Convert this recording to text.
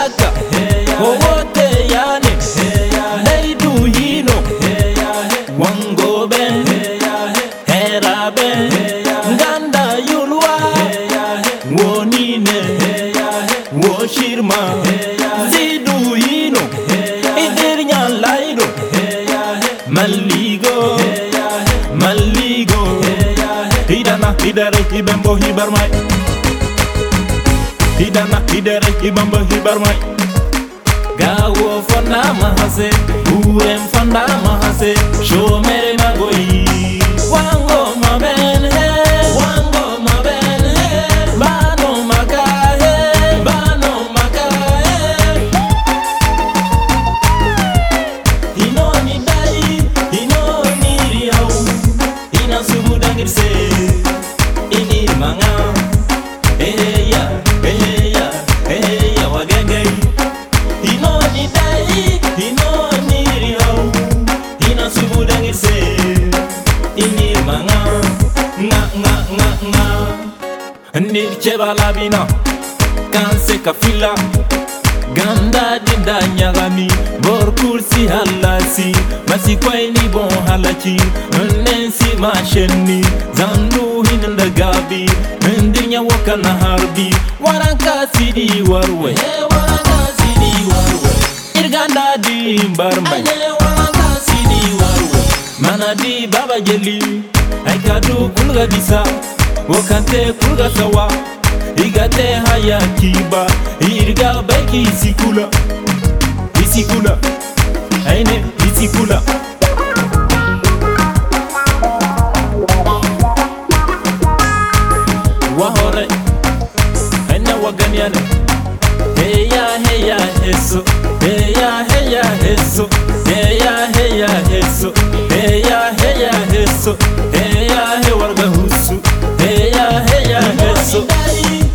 Aka Owote yane Naidu hino Wango ben Hera ben Nganda yulwa Wonine Woshirma Zidu hino Idir nyan laido Maligo Maligo Hidana hidare hibembo hibarmai Hidana hidare hibembo hibarmai Gawo fanda mahase Urem fanda mahase Shomere magoi Wango maben Wango maben Bano makahe Bano makahe Inoni dai Inoni riau Ina subu dangirse Ini manga Eya wagengai Inoni dai Inoni riau Ina subu dangirse Ini manga Nga Nir cheba labina Kanse kafila Ganda dinda nyagami Bor kursi halasi Masi kwaini bon halachi Nensi masheni Zandu hinda gabi Ndinya wakana harbi Waranka sidi warwe Waranka sidi warwe Irganda di mbarmai Waranka sidi warwe Manadi baba jeli Aikadu kulga bisa Wakante kulga sawa Igate haya kiba Irga beki isikula Isikula Aine isikula Wahore Aina waganiane Heya heso Heya heso Heya heso Heya heso Heya he warga husu Heya heso